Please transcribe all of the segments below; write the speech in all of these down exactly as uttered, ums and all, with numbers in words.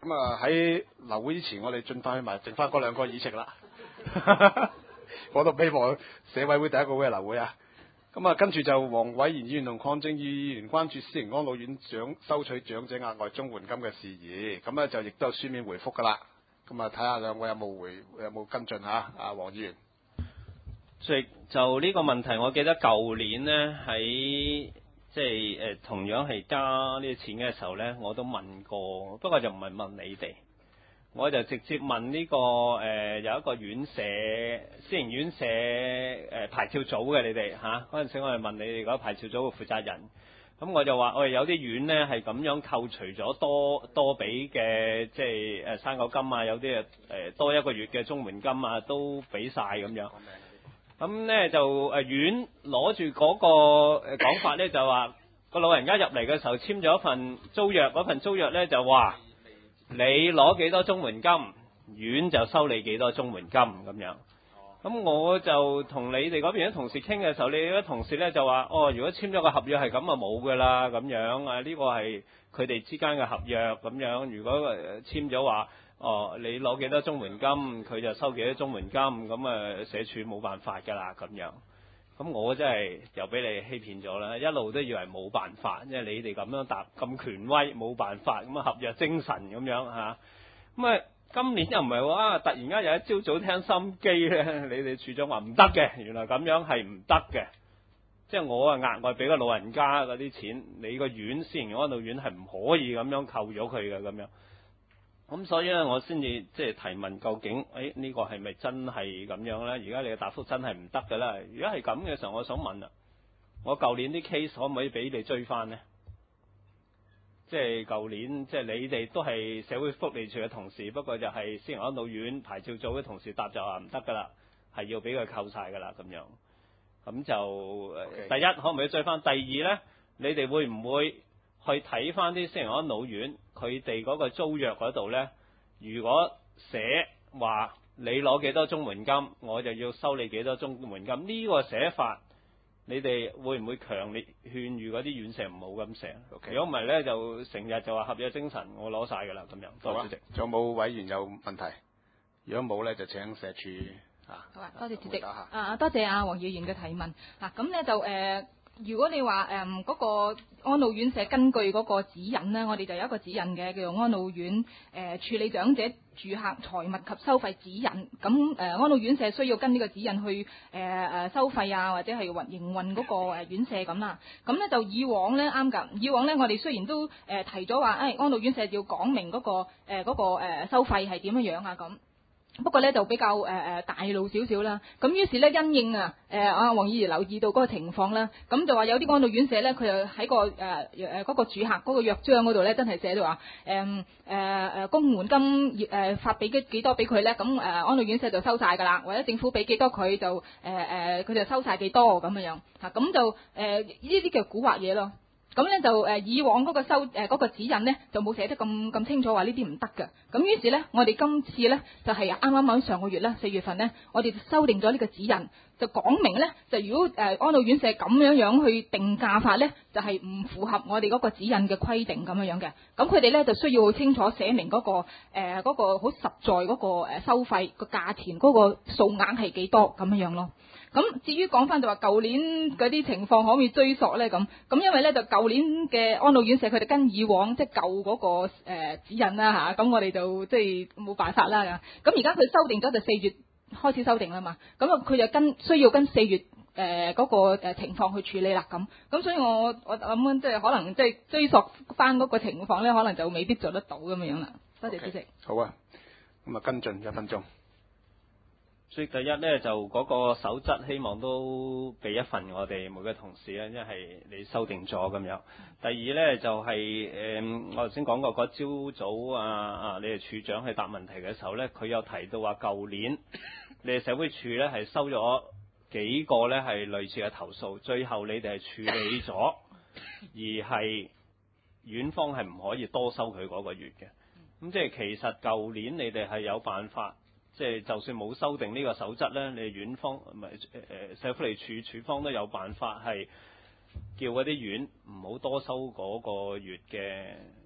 咁啊喺流會之前，我哋盡快去埋剩翻嗰兩個議席啦。我都希望社委會第一個會係流會啊。咁啊，跟住就黃偉賢議員同鄺正宇議員關注私營安老院長收取長者額外綜援金嘅事宜，咁咧就亦都有書面回覆噶啦。咁啊，睇下兩位有冇回有冇跟進嚇？阿黃議員， 即就呢個問題，我記得舊年呢，喺即係誒同樣係加呢啲錢嘅時候呢，我都問過，不過就唔係問你哋，我就直接問呢、這個誒、呃、有一個院舍私營院舍誒、呃、牌照組嘅你哋嚇，嗰陣時我係問你哋嗰牌照組嘅負責人，咁我就話我哋有啲院呢係咁樣扣除咗多多俾嘅即係誒生果金啊，有啲誒誒多一個月嘅綜援金啊都俾晒咁樣。咁咧就誒院攞住嗰個誒講法咧，就話個老人家入嚟嘅時候簽咗一份租約，嗰份租約咧就話你攞幾多綜援金，院就收你幾多綜援金咁樣。咁我就同你哋嗰邊啲同事傾嘅時候，你啲同事咧就話：哦，如果簽咗個合約係咁啊冇㗎啦，咁樣啊呢個係佢哋之間嘅合約咁樣。如果誒簽咗話，哦，你攞幾多綜援金，佢就收幾多綜援金，咁啊社署冇辦法㗎啦咁樣。咁我真係又俾你欺騙咗啦，一路都以為冇辦法，因為你哋咁樣答咁權威，冇辦法咁啊合約精神咁樣嚇。咁啊今年又唔係話突然間有一朝早聽心機咧，你哋處長話唔得嘅，原來咁樣係唔得嘅。即係我啊額外俾個老人家嗰啲錢，你個院私營安老院係唔可以咁樣扣咗佢嘅咁樣。咁所以咧，我先至即係提問，究竟誒、哎這個、呢個係咪真係咁樣咧？而家你嘅答覆真係唔得㗎啦。如果係咁嘅時候，我想問啊，我舊年啲 case 可唔可以俾你追翻呢？即係舊年，即係你哋都係社會福利署嘅同事，不過就係私營安老院牌照組嘅同事答就話唔得㗎啦，係要俾佢扣晒㗎啦咁樣。咁就 Okay. 第一可唔可以追翻？第二咧，你哋會唔會去睇翻啲私營安老院佢哋嗰個租約嗰度咧？如果寫話你攞幾多綜援金，我就要收你幾多綜援金，呢個寫法你哋會唔會強烈勸喻嗰啲院舍唔好咁寫？如果唔係咧，就成日就話合約精神，我攞晒㗎啦咁樣。多謝主席。 仲有冇委員有問題？如果冇咧，就請社署啊。 好啊，多謝主席。啊，多謝阿黃議員嘅提問。嗱，咁咧就誒。呃如果你話誒嗰個安老院舍根據嗰個指引呢，我哋就有一個指引嘅，叫做安老院誒、呃、處理長者住客財物及收費指引。咁誒、呃、安老院舍需要跟呢個指引去誒誒、呃、收費啊，或者係運營運嗰個誒院舍咁啦。咁咧就以往咧啱㗎，以往咧我哋雖然都誒、呃、提咗話，誒、哎、安老院舍要講明嗰、嗰個誒嗰、呃嗰個呃、收費係點樣樣啊咁。不過咧就比較誒誒、呃、大路少少啦，咁於是咧因應啊誒阿黃議員留意到嗰個情況啦，咁就話有啲安老院舍咧，佢又喺個誒誒嗰個住客嗰個約章嗰度咧，真係寫到話誒誒誒公援金誒、呃、發俾幾幾多俾佢咧，咁誒、呃、安老院舍就收晒㗎啦，或者政府俾幾多佢就誒誒佢就收晒幾多咁樣樣嚇，咁就誒呢啲叫蠱惑嘢咯。咁咧就誒以往嗰個收誒嗰、嗰個指引咧就冇寫得咁咁清楚話呢啲唔得嘅，咁於是咧我哋今次咧就係啱啱喺上個月咧四月份咧，我哋修訂咗呢個指引，就講明咧就如果誒、呃、安老院舍咁樣樣去定價法咧，就係、是、唔符合我哋嗰個指引嘅規定咁樣樣嘅，咁佢哋咧就需要清楚寫明嗰、嗰個誒嗰、呃嗰個好實在嗰個誒收費個價錢嗰個數額係幾多咁樣樣咯。咁至於講翻就話舊年嗰啲情況可唔可以追溯咧？咁咁因為咧就舊年嘅安老院舍佢哋跟以往即係舊嗰個誒、呃、指引啦嚇，咁、啊、我哋就即係冇辦法啦。咁而家佢修訂咗就四月開始修訂啦嘛，咁啊佢就跟需要跟四月誒嗰、呃那個誒情況去處理啦。咁咁所以我我諗即係可能即係追溯翻嗰個情況咧，可能就未必做得到咁樣樣啦。多謝主席。 Okay. 好啊，咁啊跟進一分鐘。 所以第一咧就嗰個守則，希望都俾一份我哋每個同事咧，因為你修訂咗咁樣。第二咧就係、是、誒、呃，我頭先講過嗰朝早啊啊，你哋處長去答問題嘅時候咧，佢有提到話舊年你哋社會處咧係收咗幾個咧係類似嘅投訴，最後你哋係處理咗，而係院方係唔可以多收佢嗰個月嘅。咁即係其實舊年你哋係有辦法。即係就算冇修訂呢個守則咧，你院方唔係誒社會福利署署方都有辦法係叫嗰啲院唔好多收嗰個月嘅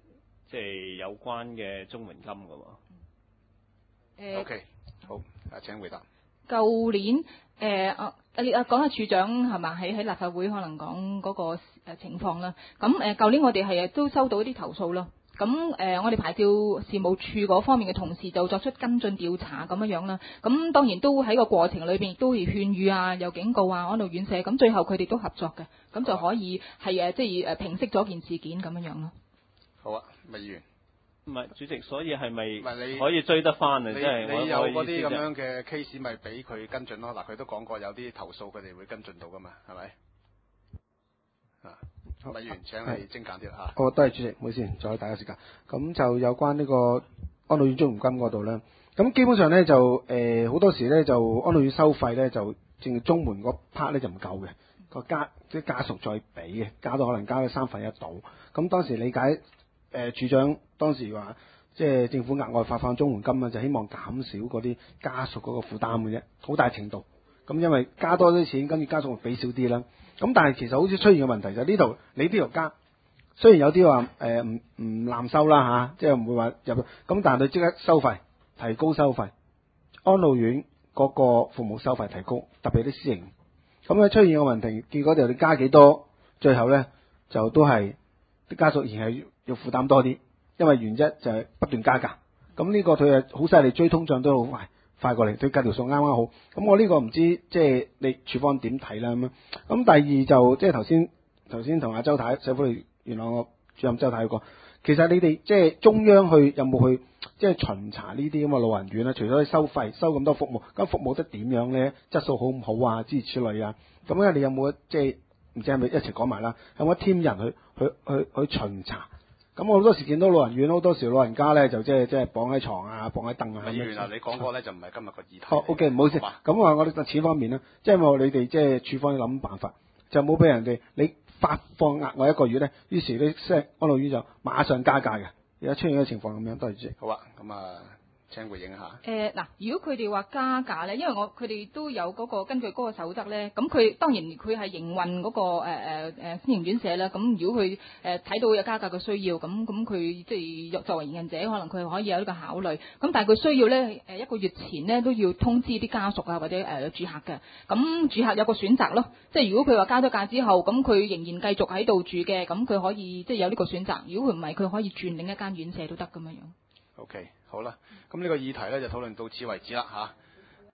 即係有關嘅綜援金㗎喎。 誒 OK， 好，啊請回答。 舊年誒啊你啊講下處長係嘛？喺喺立法會可能講嗰個誒情況啦。咁誒舊年我哋係都收到一啲投訴咯。咁誒、呃，我哋牌照事務處嗰方面嘅同事就作出跟進調查咁樣樣啦。咁當然都喺個過程裏邊亦都會勸喻啊，有警告啊，安老院舍。咁最後佢哋都合作嘅，咁就可以係誒即係誒平息咗件事件咁樣樣咯。 好啊，麥議員。 唔係主席，所以係唔咪係你可以追得翻啊？ 你即係我你有嗰啲咁我意思就樣嘅 case 咪俾佢跟進咯。嗱，佢都講過有啲投訴佢哋會跟進到噶嘛，係咪？啊，麥議員請你精簡啲啦嚇。 哦，多謝主席，唔好意思，阻咗大家時間。咁就有關呢個安老院綜援金嗰度咧，咁基本上咧就誒好、呃、多時咧就安老院收費咧就淨係綜援嗰 part 咧就唔夠嘅，個家即係家屬再俾嘅，加到可能加咗三分一度。咁當時理解誒、呃、處長當時話，即係政府額外發放綜援金啊，就希望減少嗰啲家屬嗰個負擔嘅啫，好大程度。咁因為加多啲錢，跟住家屬會俾少啲啦。咁但係其實好似出現嘅問題就係呢度，你都要加。雖然有啲話誒唔唔濫收啦嚇，即係唔會話入，咁但係佢即刻收費，提高收費。安老院嗰個服務收費提高，特別啲私營。咁咧出現個問題，結果就你加幾多，最後咧就都係啲家屬仍係要要負擔多啲，因為原則就係不斷加價。咁呢個佢係好犀利，追通脹都好快。快過嚟，佢計條數啱啱好。咁我呢個唔知即係你處方點睇啦咁樣。咁第二就即係頭先頭先同阿周太社福利元朗個主任周太講，其實你哋即係中央去有冇去即係巡查呢啲咁嘅老人院咧？除咗收費收咁多服務，咁服務得點樣咧？質素好唔好啊？諸如此類啊。咁咧你有冇即係唔知係咪一齊講埋啦？有冇 team 人去去去去巡查？咁我好多時見到老人院，好多時老人家咧就即係即係綁喺床啊，綁喺凳啊。 麥議員啊，你講過咧就唔係今日個議題。 哦 OK 唔好意思。咁話我哋就錢方面咧，即係話你哋即係處方要諗辦法，就冇俾人哋你發放額外一個月咧，於是咧即係安老院就馬上加價嘅，而家出現嘅情況咁樣。多謝主席。 好啊，咁啊。請回應一下。 誒嗱、呃，如果佢哋話加價咧，因為我佢哋都有嗰、嗰個根據嗰個守則咧，咁佢當然佢係營運嗰、嗰個誒誒誒私營院舍啦。咁如果佢誒睇到有加價嘅需要，咁咁佢即係作為營運者，可能佢可以有呢個考慮。咁但係佢需要咧誒一個月前咧都要通知啲家屬啊或者誒、呃、住客嘅。咁住客有個選擇咯，即係如果佢話加咗價之後，咁佢仍然繼續喺度住嘅，咁佢可以即係有呢個選擇。如果佢唔係，佢可以轉另一間院舍都得咁樣樣。 OK，好啦，咁呢個議題咧就討論到此為止啦嚇。